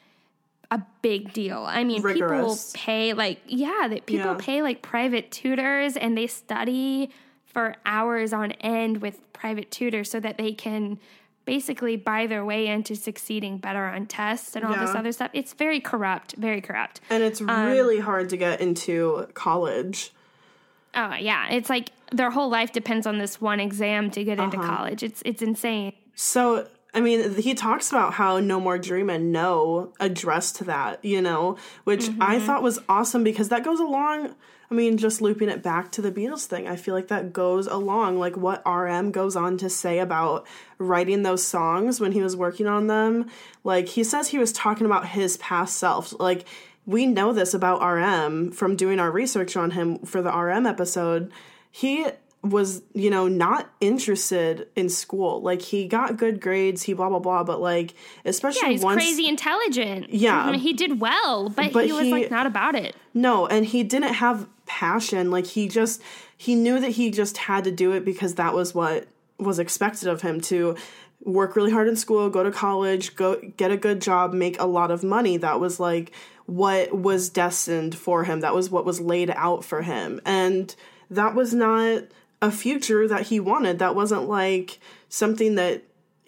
a big deal. I mean, Rigorous. people pay like, yeah, that people Yeah. pay like private tutors and they study for hours on end with private tutors so that they can basically buy their way into succeeding better on tests and all Yeah. this other stuff. It's very corrupt, very corrupt. And it's Um, really hard to get into college. Oh, yeah. It's like their whole life depends on this one exam to get into Uh-huh. college. It's it's insane. So, I mean, he talks about how No More Dream and No address to that, you know, which Mm-hmm. I thought was awesome because that goes along, I mean, just looping it back to the Beatles thing, I feel like that goes along, like what R M goes on to say about writing those songs when he was working on them. Like, he says he was talking about his past self. Like, we know this about R M from doing our research on him for the R M episode. He was, you know, not interested in school. Like, he got good grades, he blah, blah, blah, but, like, especially Yeah, he's once... crazy intelligent. Yeah. Mhm. He did well, but, But he was, he- like, not about it. No, and he didn't have passion. Like, he just... He knew that he just had to do it because that was what was expected of him, to work really hard in school, go to college, go get a good job, make a lot of money. That was, like, what was destined for him. That was what was laid out for him. And that was not a future that he wanted. That wasn't like something that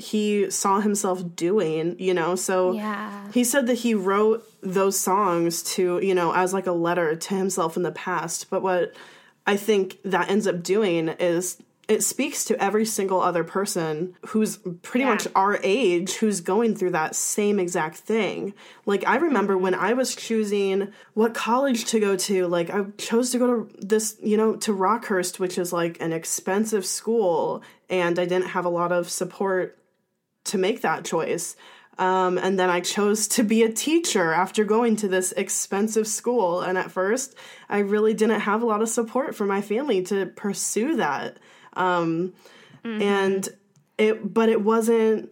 he saw himself doing, you know? So Yeah. he said that he wrote those songs to, you know, as like a letter to himself in the past. But what I think that ends up doing is it speaks to every single other person who's pretty Yeah. much our age who's going through that same exact thing. Like, I remember when I was choosing what college to go to, like, I chose to go to this, you know, to Rockhurst, which is like an expensive school, and I didn't have a lot of support to make that choice. Um, and then I chose to be a teacher after going to this expensive school. And at first, I really didn't have a lot of support from my family to pursue that. Um, Mm-hmm. and it, but it wasn't,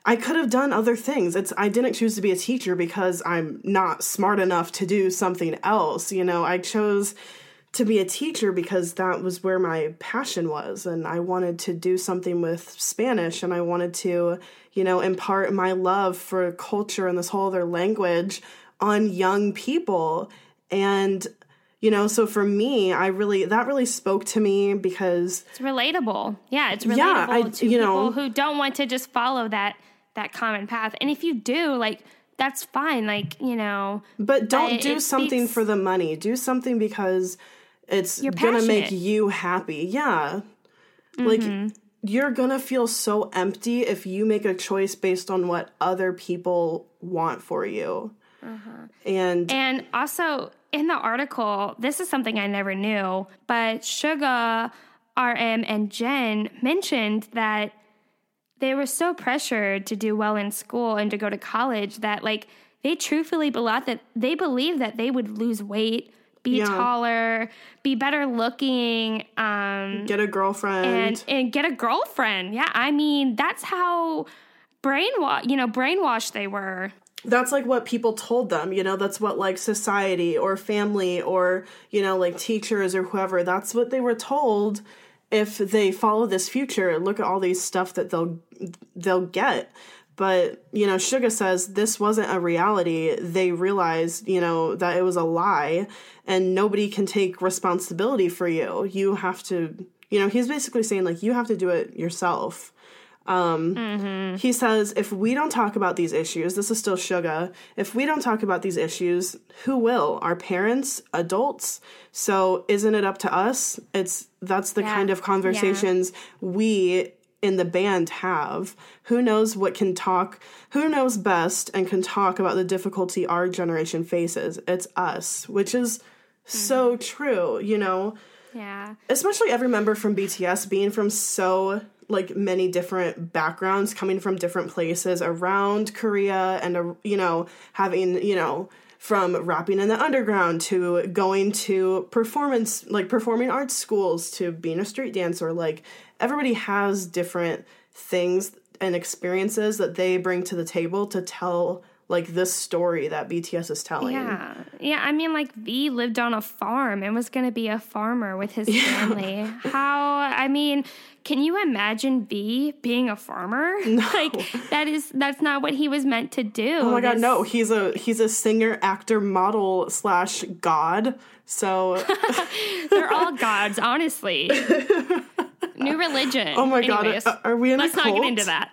I could have done other things. It's I didn't choose to be a teacher because I'm not smart enough to do something else. You know, I chose to be a teacher because that was where my passion was, and I wanted to do something with Spanish, and I wanted to, you know, impart my love for culture and this whole other language on young people. And, you know, so for me, I really, that really spoke to me because it's relatable. Yeah, it's relatable yeah, I, to you people know, who don't want to just follow that that common path. And if you do, like, that's fine. Like, you know, but don't I, do something speaks, for the money. Do something because it's gonna make you happy. Yeah. Mm-hmm. Like, you're gonna feel so empty if you make a choice based on what other people want for you. Uh-huh. And and also in the article, this is something I never knew, but Suga, R M, and Jen mentioned that they were so pressured to do well in school and to go to college that, like, they truthfully believed that they believed that they would lose weight, be yeah. taller, be better looking, um, get a girlfriend, and, and get a girlfriend. Yeah, I mean, that's how brainwash, you know, brainwashed they were. That's like what people told them, you know, that's what like society or family or, you know, like teachers or whoever, that's what they were told. If they follow this future, look at all these stuff that they'll they'll get. But, you know, Suga says this wasn't a reality. They realized, you know, that it was a lie and nobody can take responsibility for you. You have to, you know, he's basically saying, like, you have to do it yourself. Um, mm-hmm. He says, if we don't talk about these issues, this is still Suga, if we don't talk about these issues, who will? Our parents, adults? So isn't it up to us? It's, that's the yeah. kind of conversations yeah. we in the band have. Who knows what can talk, who knows best and can talk about the difficulty our generation faces? It's us, which is mm-hmm. so true, you know? Yeah. Especially every member from B T S being from so, like, many different backgrounds, coming from different places around Korea and, uh, you know, having, you know, from rapping in the underground to going to performance, like, performing arts schools to being a street dancer. Like, everybody has different things and experiences that they bring to the table to tell, like, this story that B T S is telling. Yeah. Yeah, I mean, like, V lived on a farm and was going to be a farmer with his yeah. family. How, I mean, can you imagine V being a farmer? No. Like, that is, that's not what he was meant to do. Oh my this... God, no. He's a, he's a singer, actor, model slash god. So. They're all gods, honestly. New religion. Oh my Anyways, God. Are we in let's a cult? Let's not get into that.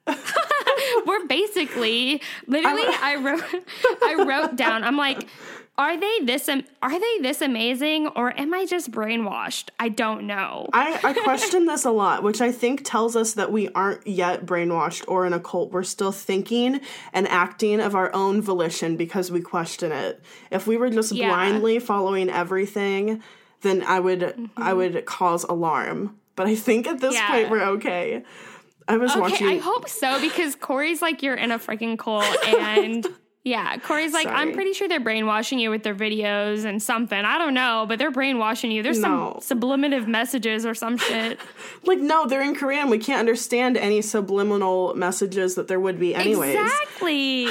We're basically, literally, I wrote, I wrote down, I'm like, are they this, am- are they this amazing or am I just brainwashed? I don't know. I, I question this a lot, which I think tells us that we aren't yet brainwashed or in a cult. We're still thinking and acting of our own volition because we question it. If we were just yeah. blindly following everything, then I would, mm-hmm. I would cause alarm. But I think at this yeah. point we're okay. I was okay, watching. I hope so, because Corey's like, you're in a freaking cult, and yeah, Corey's like, Sorry. I'm pretty sure they're brainwashing you with their videos and something. I don't know, but they're brainwashing you. There's no. some subliminative messages or some shit. Like, no, they're in Korean. We can't understand any subliminal messages that there would be anyways. Exactly.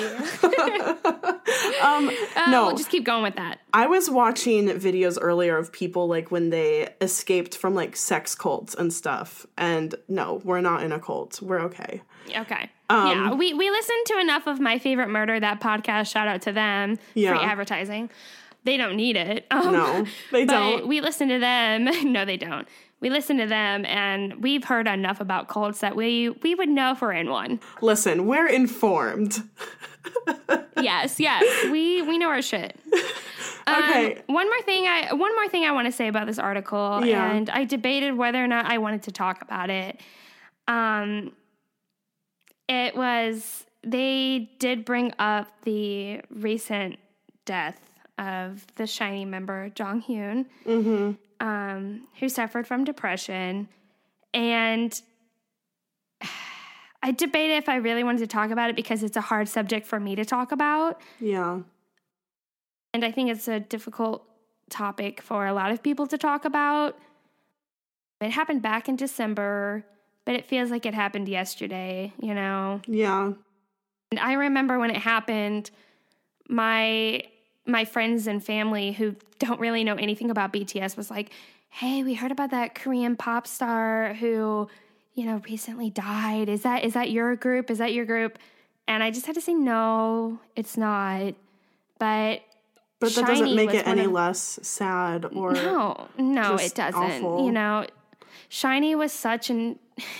um, uh, no. We'll just keep going with that. I was watching videos earlier of people, like, when they escaped from, like, sex cults and stuff. And no, we're not in a cult. We're okay. Okay. Um, yeah, we, we listened to enough of My Favorite Murder, that podcast. Shout out to them. Yeah. Free advertising. They don't need it. Um, no, they but don't. We listen to them. No, they don't. We listen to them, and we've heard enough about cults that we, we would know if we're in one. Listen, we're informed. yes, yes. We we know our shit. Okay. Um, one more thing I one more thing I want to say about this article, yeah. and I debated whether or not I wanted to talk about it. Um, it was they did bring up the recent death of the SHINee member Jong Hyun, mm-hmm. um, who suffered from depression, and I debated if I really wanted to talk about it because it's a hard subject for me to talk about. Yeah. And I think it's a difficult topic for a lot of people to talk about. It happened back in December, but it feels like it happened yesterday, you know? Yeah. And I remember when it happened, my my friends and family who don't really know anything about B T S was like, hey, we heard about that Korean pop star who, you know, recently died. Is that is that your group? Is that your group? And I just had to say, no, it's not. But But that Shiny doesn't make was it any one of- less sad or No, no, just it doesn't. awful. You know, Shiny was such an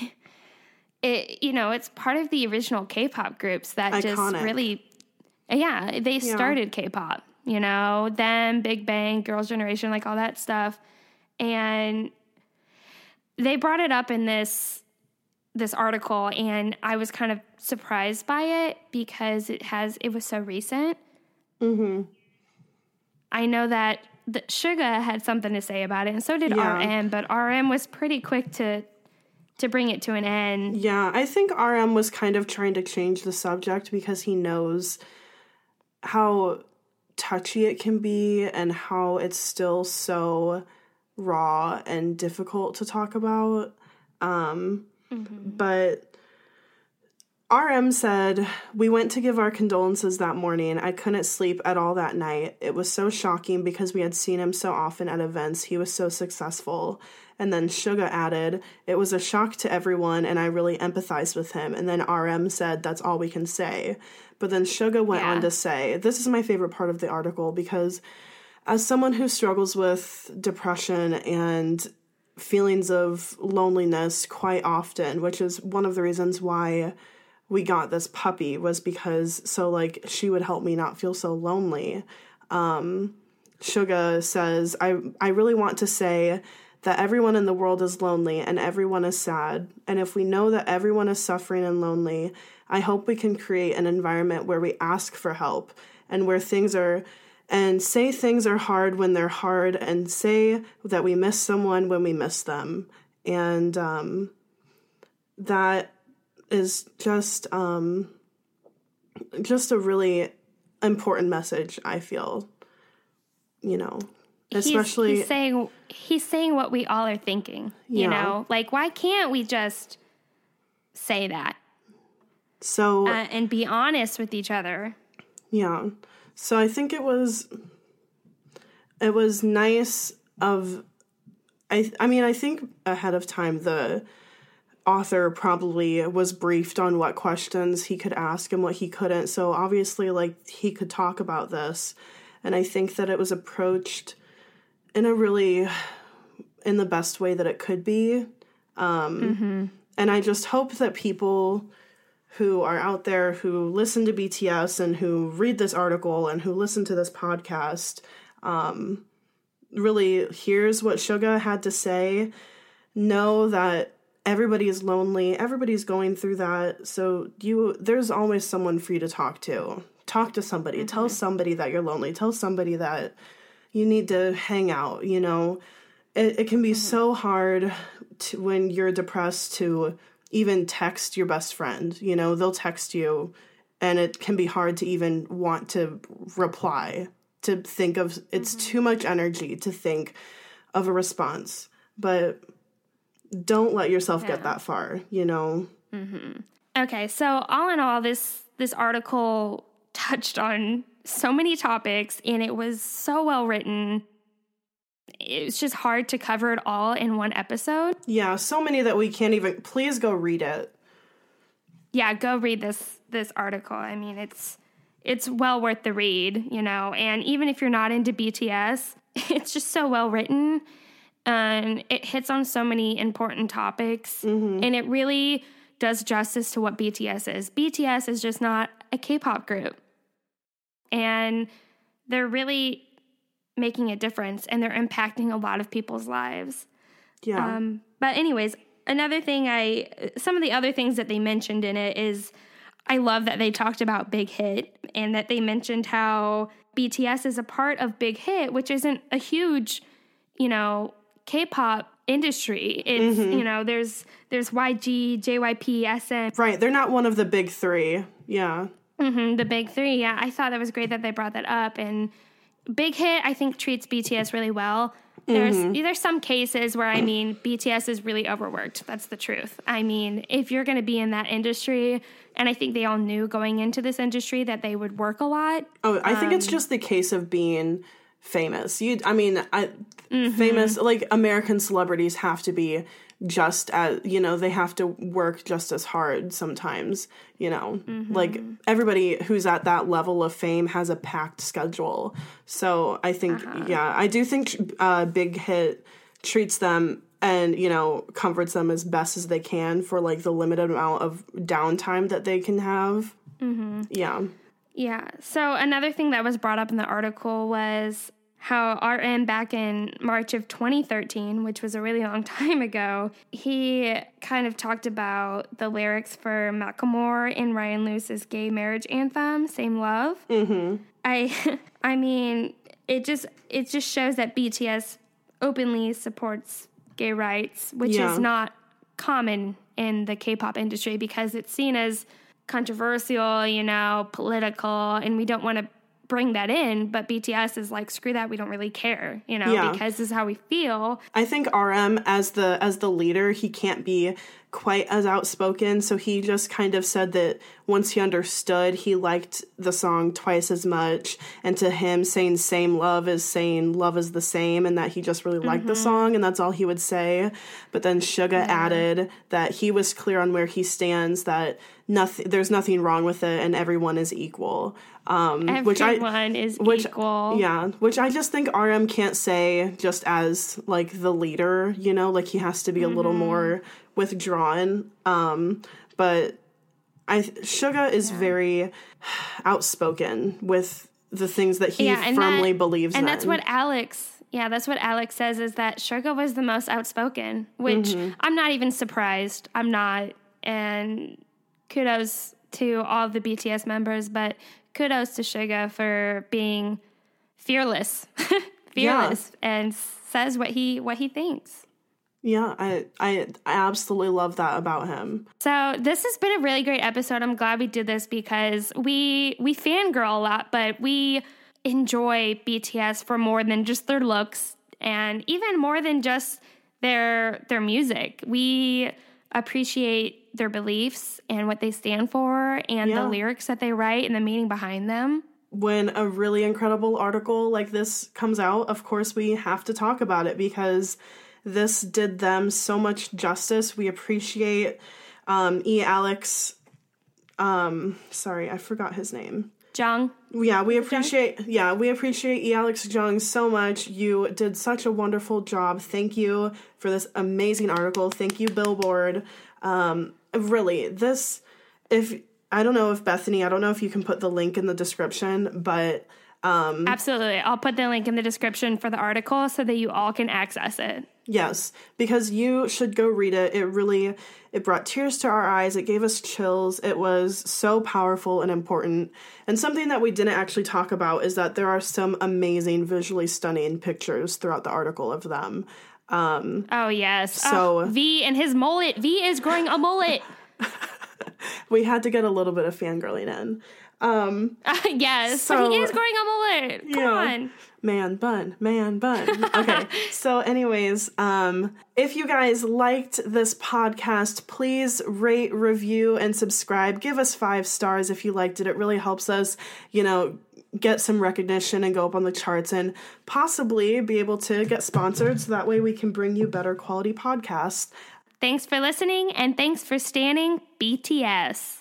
it you know, it's part of the original K-pop groups that Iconic. just really yeah, they Yeah. started K-pop, you know, them, Big Bang, Girls' Generation, like all that stuff. And they brought it up in this this article, and I was kind of surprised by it because it has it was so recent. Mm-hmm. I know that the Suga had something to say about it, and so did Yeah. R M, but R M was pretty quick to to bring it to an end. Yeah, I think R M was kind of trying to change the subject because he knows how touchy it can be and how it's still so raw and difficult to talk about. Um, Mm-hmm. But R M said, we went to give our condolences that morning. I couldn't sleep at all that night. It was so shocking because we had seen him so often at events. He was so successful. And then Suga added, it was a shock to everyone and I really empathized with him. And then R M said, that's all we can say. But then Suga went Yeah. on to say, this is my favorite part of the article because as someone who struggles with depression and feelings of loneliness quite often, which is one of the reasons why we got this puppy, was because so like she would help me not feel so lonely. Um, Suga says, I, I really want to say that everyone in the world is lonely and everyone is sad. And if we know that everyone is suffering and lonely, I hope we can create an environment where we ask for help and where things are and say things are hard when they're hard, and say that we miss someone when we miss them. And um, that is just um, just a really important message, I feel, you know, especially... He's, he's saying he's saying what we all are thinking, you Yeah. know? Like, why can't we just say that So... uh, and be honest with each other? Yeah. So I think it was it was nice of I I mean I think ahead of time the author probably was briefed on what questions he could ask and what he couldn't. So obviously like he could talk about this, and I think that it was approached in a really in the best way that it could be. Um Mm-hmm. and I just hope that people who are out there who listen to B T S and who read this article and who listen to this podcast um, really hears what Suga had to say, know that everybody is lonely, everybody's going through that, so you there's always someone for you to talk to. Talk to somebody. Mm-hmm. Tell somebody that you're lonely. Tell somebody that you need to hang out, you know. It, it can be mm-hmm. so hard to, when you're depressed to even text your best friend, you know, they'll text you and it can be hard to even want to reply, to think of, it's mm-hmm. too much energy to think of a response, but don't let yourself yeah. get that far, you know? Mm-hmm. Okay. So all in all, this, this article touched on so many topics and it was so well written. It's just hard to cover it all in one episode. Yeah, so many that we can't even... Please go read it. Yeah, go read this this article. I mean, it's it's well worth the read, you know. And even if you're not into B T S, it's just so well written. And it hits on so many important topics. Mm-hmm. And it really does justice to what B T S is. B T S is just not a K-pop group. And they're really... making a difference, and they're impacting a lot of people's lives. Yeah. Um, but anyways, another thing I, some of the other things that they mentioned in it is, I love that they talked about Big Hit and that they mentioned how B T S is a part of Big Hit, which isn't a huge, you know, K-pop industry. It's, mm-hmm. you know, there's, there's Y G, J Y P, S M. Right. They're not one of the big three. Yeah. Mm-hmm, the big three. Yeah. I thought that was great that they brought that up. And, Big Hit, I think, treats B T S really well. There's mm-hmm. there's some cases where, I mean, B T S is really overworked. That's the truth. I mean, if you're going to be in that industry, and I think they all knew going into this industry that they would work a lot. Oh, I um, think it's just the case of being famous. You, I mean, I, mm-hmm. famous, like, American celebrities have to be just as, you know, they have to work just as hard sometimes, you know, mm-hmm. like everybody who's at that level of fame has a packed schedule. So I think, uh-huh. yeah, I do think uh, Big Hit treats them and, you know, comforts them as best as they can for like the limited amount of downtime that they can have. Mm-hmm. Yeah. Yeah. So another thing that was brought up in the article was how R M back in March of twenty thirteen, which was a really long time ago, he kind of talked about the lyrics for Macklemore in Ryan Lewis's gay marriage anthem, Same Love. Mm-hmm. I I mean, it just it just shows that B T S openly supports gay rights, which yeah. is not common in the K-pop industry because it's seen as controversial, you know, political, and we don't want to bring that in, but B T S is like, screw that, we don't really care, you know, yeah. because this is how we feel. I think R M as the as the leader, he can't be quite as outspoken, so he just kind of said that once he understood, he liked the song twice as much, and to him saying same love is saying love is the same, and that he just really liked mm-hmm. the song, and that's all he would say. But then Suga yeah. added that he was clear on where he stands, that nothing, there's nothing wrong with it, and everyone is equal. Um, everyone which I, is which, equal. Yeah, which I just think R M can't say just as, like, the leader, you know? Like, he has to be mm-hmm. a little more withdrawn. Um, but I Suga is yeah. very outspoken with the things that he yeah, firmly that, believes and in. And that's what Alex... Yeah, that's what Alex says, is that Suga was the most outspoken, which mm-hmm. I'm not even surprised. I'm not. And kudos to all the B T S members, but kudos to Suga for being fearless, fearless, yeah. and says what he what he thinks. Yeah, I, I I absolutely love that about him. So this has been a really great episode. I'm glad we did this because we we fangirl a lot, but we enjoy B T S for more than just their looks and even more than just their their music. We appreciate their beliefs and what they stand for and yeah. the lyrics that they write and the meaning behind them. When a really incredible article like this comes out, of course we have to talk about it because this did them so much justice. We appreciate um, E. Alex. Um, sorry, I forgot his name. Jung. Yeah, we appreciate. Yeah, we appreciate E. Alex Jung so much. You did such a wonderful job. Thank you for this amazing article. Thank you, Billboard. Um, really, this. If I don't know if Bethany, I don't know if you can put the link in the description, but. Um, Absolutely. I'll put the link in the description for the article so that you all can access it. Yes, because you should go read it. It really, it brought tears to our eyes. It gave us chills. It was so powerful and important. And something that we didn't actually talk about is that there are some amazing, visually stunning pictures throughout the article of them. Um, oh, yes. So oh, V and his mullet. V is growing a mullet. We had to get a little bit of fangirling in. Um, uh, yes, so, but he is growing a mullet. Come yeah. on. Man bun, man bun. Okay, so anyways, um, if you guys liked this podcast, please rate, review, and subscribe. Give us five stars if you liked it. It really helps us, you know, get some recognition and go up on the charts and possibly be able to get sponsored so that way we can bring you better quality podcasts. Thanks for listening, and thanks for standing B T S.